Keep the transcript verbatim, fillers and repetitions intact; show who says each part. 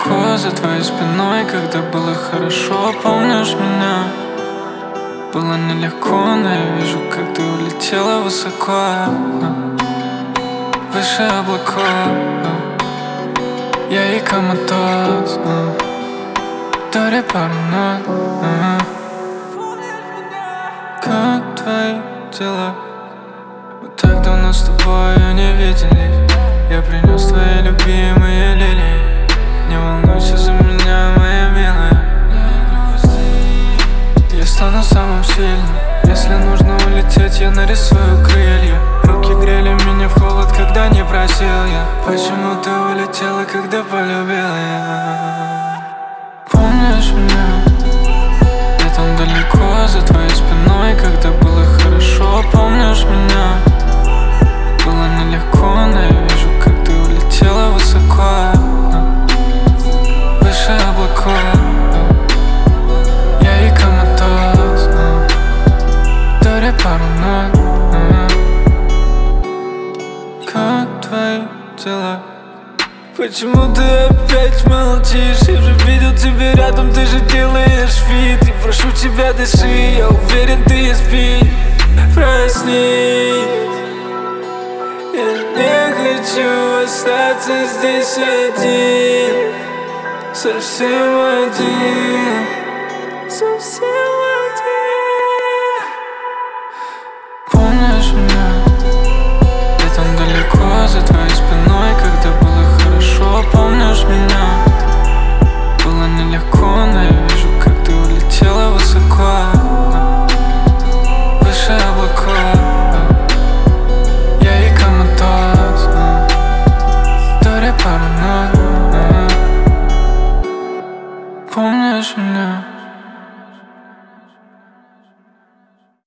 Speaker 1: далеко за твоей спиной, когда было хорошо, помнишь меня? Было нелегко, но я вижу, как ты улетела высоко, выше облаков. Я и коматоз, Дори паранойд. Как твои дела? Мы так давно с тобой не виделись. Я принес твои любимые лилии. Не волнуйся за меня, моя милая. Я стану самым сильным. Если нужно улететь, я нарисую крылья. Руки грели меня в холод, когда не просил я. Почему ты улетела, когда полюбила я? Помнишь меня? Я там далеко за твоей спиной, когда было хорошо. Помнишь меня? Было нелегко, но я вижу, как ты улетела высоко, выше облаков. Я и коматоз, Дори паранойд. Как твои дела? Почему ты опять молчишь? Я же видел тебя рядом, ты же делаешь вид. И прошу тебя, дыши, я уверен, ты спишь. Проснись. Я не хочу остаться здесь один, совсем один, совсем один. Помнишь меня? Я там далеко за твоей спиной, когда было хорошо. Помнишь меня? Было нелегко, но я вижу, как ты улетела высоко, выше облаков. Я и коматоз, Дори паранойд. Помнишь меня?